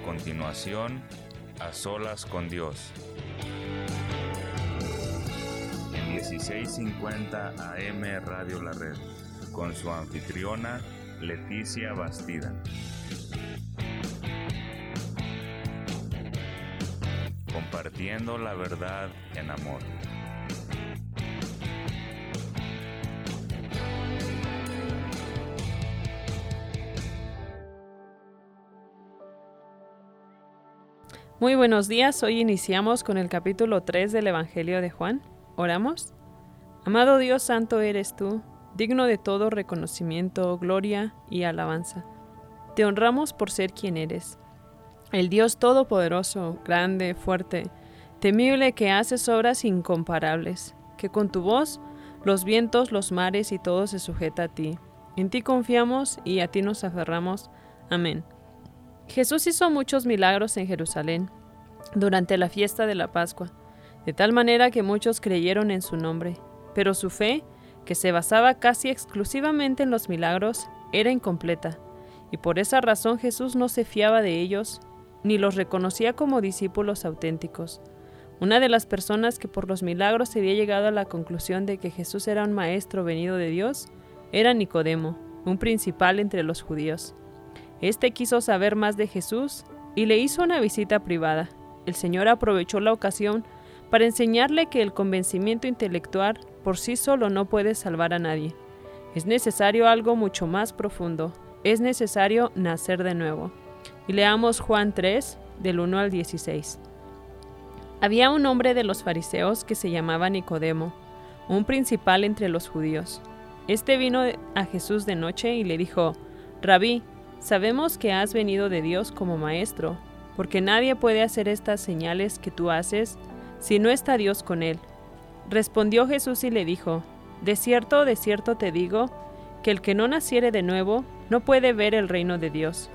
continuación, A Solas con Dios. En 1650 AM Radio La Red, con su anfitriona Leticia Bastida. Compartiendo la verdad en amor. Muy buenos días, hoy iniciamos con el capítulo 3 del Evangelio de Juan. ¿Oramos? Amado Dios santo eres tú, digno de todo reconocimiento, gloria y alabanza. Te honramos por ser quien eres, el Dios todopoderoso, grande, fuerte, temible, que haces obras incomparables, que con tu voz los vientos, los mares y todo se sujeta a ti. En ti confiamos y a ti nos aferramos. Amén. Jesús hizo muchos milagros en Jerusalén durante la fiesta de la Pascua, de tal manera que muchos creyeron en su nombre, pero su fe, que se basaba casi exclusivamente en los milagros, era incompleta, y por esa razón Jesús no se fiaba de ellos, ni los reconocía como discípulos auténticos. Una de las personas que por los milagros se había llegado a la conclusión de que Jesús era un maestro venido de Dios era Nicodemo, un principal entre los judíos. Este quiso saber más de Jesús y le hizo una visita privada. El Señor aprovechó la ocasión para enseñarle que el convencimiento intelectual por sí solo no puede salvar a nadie. Es necesario algo mucho más profundo. Es necesario nacer de nuevo. Y leamos Juan 3, del 1 al 16. Había un hombre de los fariseos que se llamaba Nicodemo, un principal entre los judíos. Este vino a Jesús de noche y le dijo: Rabí, sabemos que has venido de Dios como maestro, porque nadie puede hacer estas señales que tú haces si no está Dios con él. Respondió Jesús y le dijo: de cierto te digo, que el que no naciere de nuevo no puede ver el reino de Dios.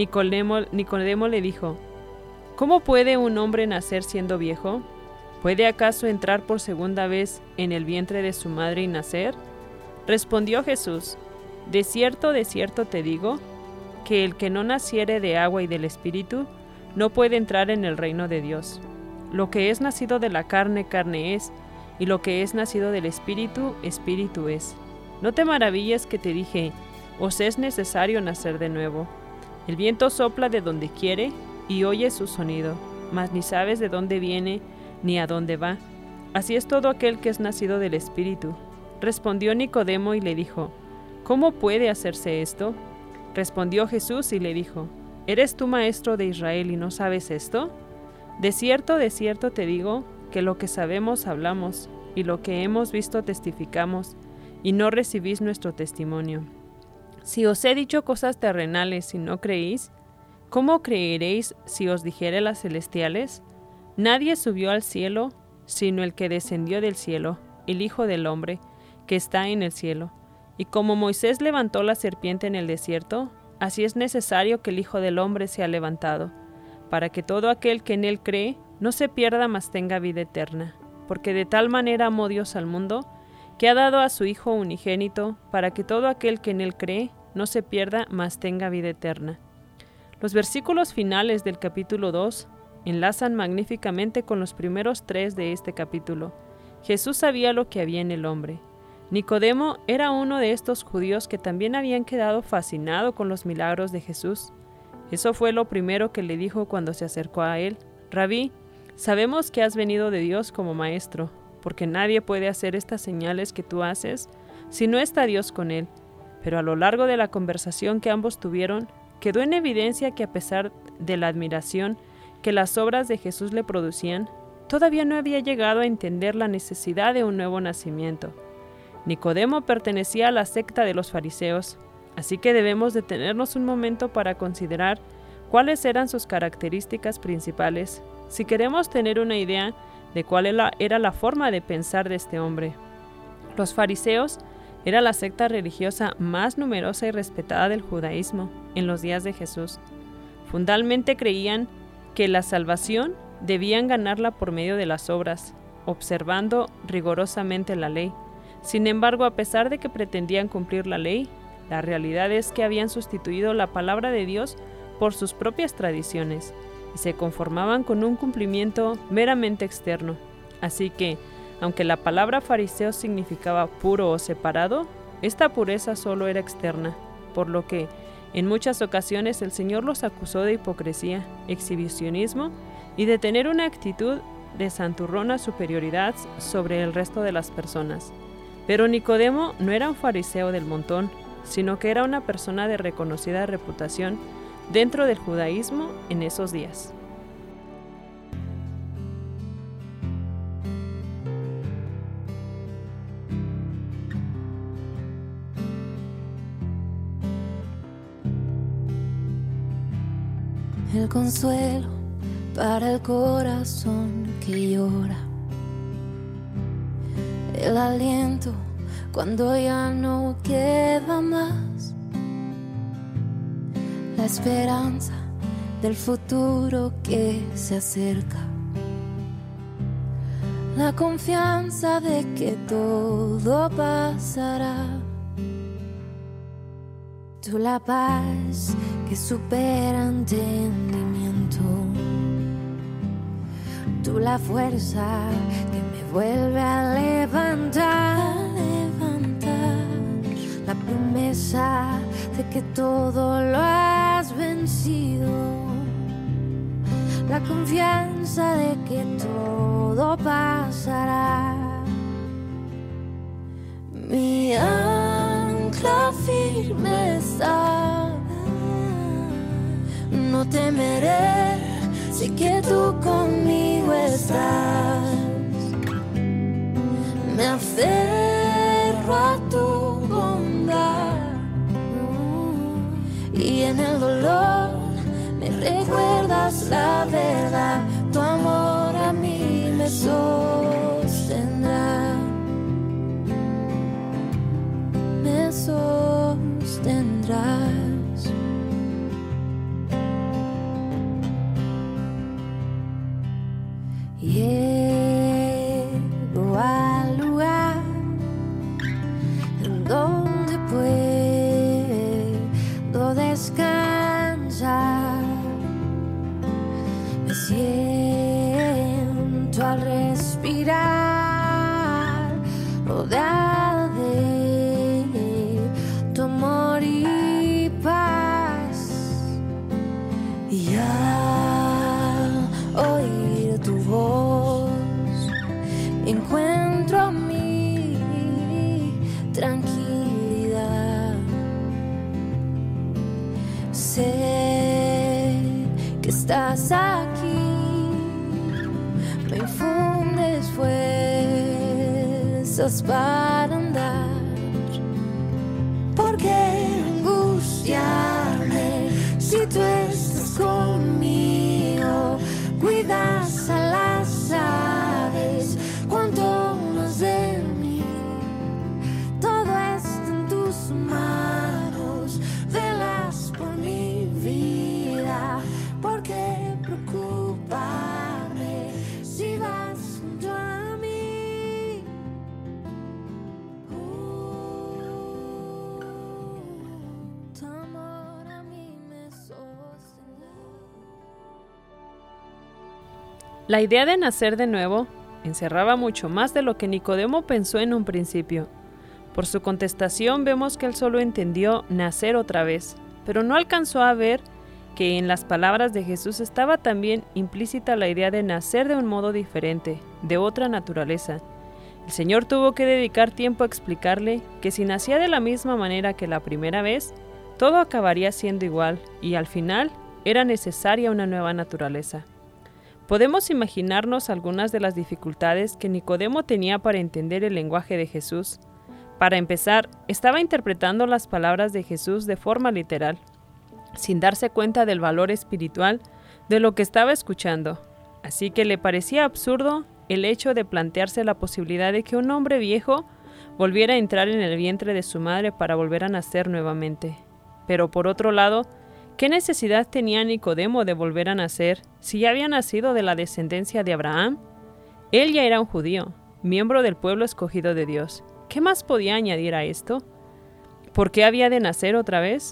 Nicodemo le dijo: ¿cómo puede un hombre nacer siendo viejo? ¿Puede acaso entrar por segunda vez en el vientre de su madre y nacer? Respondió Jesús: de cierto te digo, que el que no naciere de agua y del Espíritu no puede entrar en el reino de Dios. Lo que es nacido de la carne, carne es, y lo que es nacido del Espíritu, Espíritu es. No te maravilles que te dije: os es necesario nacer de nuevo. El viento sopla de donde quiere y oye su sonido, mas ni sabes de dónde viene ni a dónde va. Así es todo aquel que es nacido del Espíritu. Respondió Nicodemo y le dijo: ¿cómo puede hacerse esto? Respondió Jesús y le dijo: ¿eres tú maestro de Israel y no sabes esto? De cierto te digo, que lo que sabemos hablamos, y lo que hemos visto testificamos, y no recibís nuestro testimonio. Si os he dicho cosas terrenales y no creéis, ¿cómo creeréis si os dijere las celestiales? Nadie subió al cielo, sino el que descendió del cielo, el Hijo del Hombre, que está en el cielo. Y como Moisés levantó la serpiente en el desierto, así es necesario que el Hijo del Hombre sea levantado, para que todo aquel que en él cree no se pierda, mas tenga vida eterna. Porque de tal manera amó Dios al mundo, que ha dado a su Hijo unigénito, para que todo aquel que en él cree no se pierda, mas tenga vida eterna. Los versículos finales del capítulo 2 enlazan magníficamente con los primeros 3 de este capítulo. Jesús sabía lo que había en el hombre. Nicodemo era uno de estos judíos que también habían quedado fascinados con los milagros de Jesús. Eso fue lo primero que le dijo cuando se acercó a él: Rabí, sabemos que has venido de Dios como maestro, porque nadie puede hacer estas señales que tú haces si no está Dios con él. Pero a lo largo de la conversación que ambos tuvieron, quedó en evidencia que a pesar de la admiración que las obras de Jesús le producían, todavía no había llegado a entender la necesidad de un nuevo nacimiento. Nicodemo pertenecía a la secta de los fariseos, así que debemos detenernos un momento para considerar cuáles eran sus características principales, si queremos tener una idea de cuál era la forma de pensar de este hombre. Los fariseos era la secta religiosa más numerosa y respetada del judaísmo en los días de Jesús. Fundamentalmente creían que la salvación debían ganarla por medio de las obras, observando rigurosamente la ley. Sin embargo, a pesar de que pretendían cumplir la ley, la realidad es que habían sustituido la palabra de Dios por sus propias tradiciones y se conformaban con un cumplimiento meramente externo. Así que, aunque la palabra fariseo significaba puro o separado, esta pureza solo era externa, por lo que en muchas ocasiones el Señor los acusó de hipocresía, exhibicionismo y de tener una actitud de santurrona superioridad sobre el resto de las personas. Pero Nicodemo no era un fariseo del montón, sino que era una persona de reconocida reputación dentro del judaísmo en esos días. El consuelo para el corazón que llora, el aliento cuando ya no queda más, la esperanza del futuro que se acerca, la confianza de que todo pasará. Tú la paz que supera entendimiento, tú la fuerza que me vuelve a levantar, la promesa de que todo lo has vencido, la confianza de que todo pasará. Mi ancla firme está, no temeré, sé que tú conmigo estás. Me aferro a tu bondad y en el dolor me recuerdas la verdad. Tu amor a mí me sostendrá, me sostendrás. Llego al lugar en donde puedo descansar. Me siento al respirar, rodeada de tu amor y paz. Y al oír tu voz encuentro mi tranquilidad. Sé que estás aquí, me infundes fuerzas para andar. ¿Por qué angustiarme si tú estás conmigo? Cuidas a las aves, cuanto más de mí. Todo está en tus manos, velas por mi vida. ¿Por qué preocuparme si vas junto a mí? Tu amor a mí me sostendrá. La idea de nacer de nuevo encerraba mucho más de lo que Nicodemo pensó en un principio. Por su contestación vemos que él solo entendió nacer otra vez, pero no alcanzó a ver que en las palabras de Jesús estaba también implícita la idea de nacer de un modo diferente, de otra naturaleza. El Señor tuvo que dedicar tiempo a explicarle que si nacía de la misma manera que la primera vez, todo acabaría siendo igual y al final era necesaria una nueva naturaleza. Podemos imaginarnos algunas de las dificultades que Nicodemo tenía para entender el lenguaje de Jesús. Para empezar, estaba interpretando las palabras de Jesús de forma literal, sin darse cuenta del valor espiritual de lo que estaba escuchando. Así que le parecía absurdo el hecho de plantearse la posibilidad de que un hombre viejo volviera a entrar en el vientre de su madre para volver a nacer nuevamente. Pero por otro lado, ¿qué necesidad tenía Nicodemo de volver a nacer si ya había nacido de la descendencia de Abraham? Él ya era un judío, miembro del pueblo escogido de Dios. ¿Qué más podía añadir a esto? ¿Por qué había de nacer otra vez?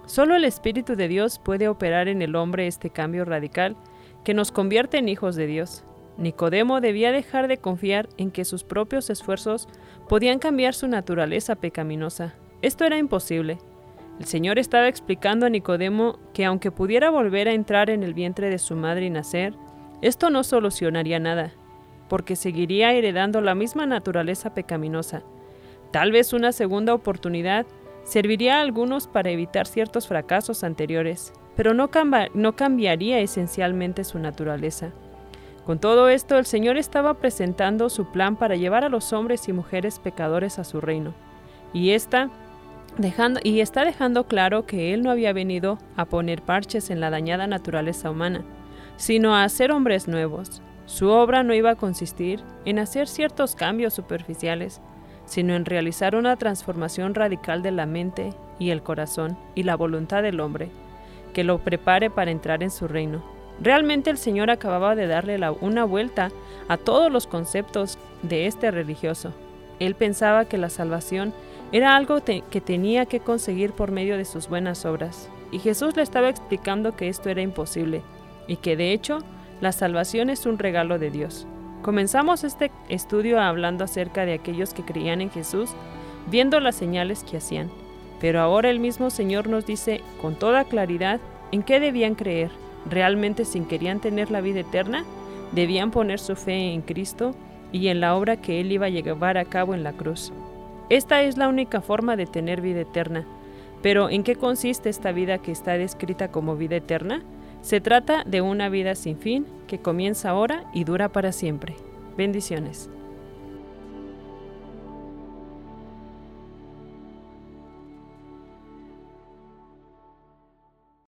Solo el Espíritu de Dios puede operar en el hombre este cambio radical que nos convierte en hijos de Dios. Nicodemo debía dejar de confiar en que sus propios esfuerzos podían cambiar su naturaleza pecaminosa. Esto era imposible. El Señor estaba explicando a Nicodemo que aunque pudiera volver a entrar en el vientre de su madre y nacer, esto no solucionaría nada, porque seguiría heredando la misma naturaleza pecaminosa. Tal vez una segunda oportunidad serviría a algunos para evitar ciertos fracasos anteriores, pero no cambiaría esencialmente su naturaleza. Con todo esto, el Señor estaba presentando su plan para llevar a los hombres y mujeres pecadores a su reino, y está dejando claro que Él no había venido a poner parches en la dañada naturaleza humana, sino a hacer hombres nuevos. Su obra no iba a consistir en hacer ciertos cambios superficiales, sino en realizar una transformación radical de la mente y el corazón y la voluntad del hombre, que lo prepare para entrar en su reino. Realmente el Señor acababa de darle una vuelta a todos los conceptos de este religioso. Él pensaba que la salvación era algo que tenía que conseguir por medio de sus buenas obras, y Jesús le estaba explicando que esto era imposible, y que de hecho la salvación es un regalo de Dios. Comenzamos este estudio hablando acerca de aquellos que creían en Jesús, viendo las señales que hacían, pero ahora el mismo Señor nos dice con toda claridad en qué debían creer. Realmente, si querían tener la vida eterna, debían poner su fe en Cristo y en la obra que Él iba a llevar a cabo en la cruz. Esta es la única forma de tener vida eterna. Pero, ¿en qué consiste esta vida que está descrita como vida eterna? Se trata de una vida sin fin que comienza ahora y dura para siempre. Bendiciones.